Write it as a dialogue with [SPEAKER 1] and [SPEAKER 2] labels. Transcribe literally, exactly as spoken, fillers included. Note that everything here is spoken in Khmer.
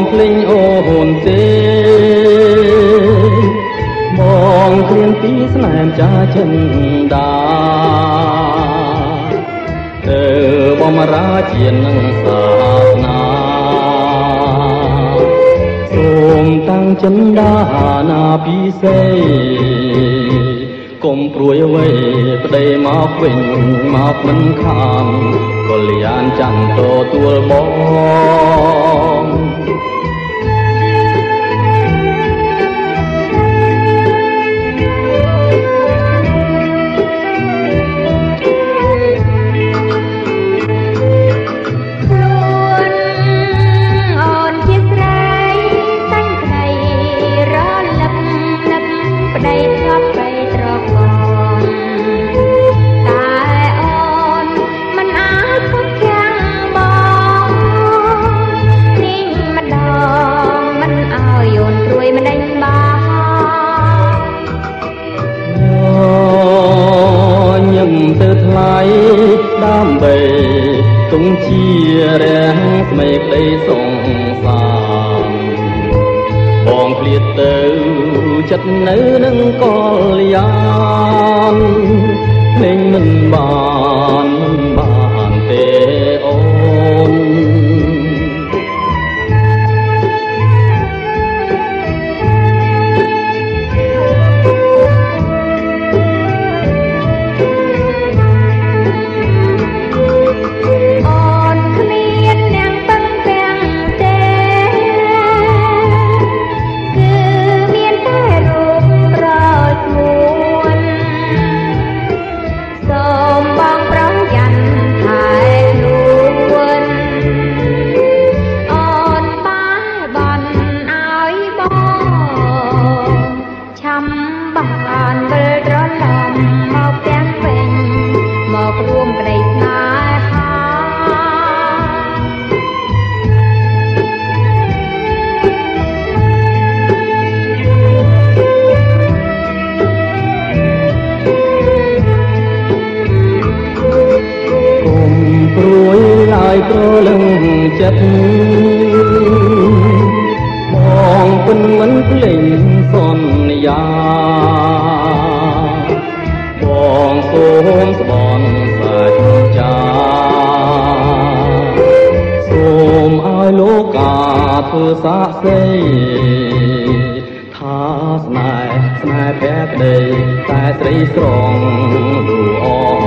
[SPEAKER 1] ភ្លេងអូនទេបងគ្រានពីស្នេហ៍ចាចិនដាទៅបំរាជានឹងសាសនាសូមតាំងចិនដាណាពិសេសកុំព្រួយអ្វីប្តីមកវិញមកមិនខានកលយានចាំទទួលបងដើម្បីទុំជារាំងស្មេក្តីសងសានបងឃ្លាតទៅចិត្តនៅនឹងកលយានភ្លេងមិនបានមិនបានទេអូនព្រលឹងចិត្តបងពិនមិនភ្លេចសន្យាបងសូមស្បន់សាច់ចាសូមឲ្យលោកកាធ្វើសាក្សីថាស្នេហ៍ស្នេហ៍ភក្តីតែស្រីស្រងលូអ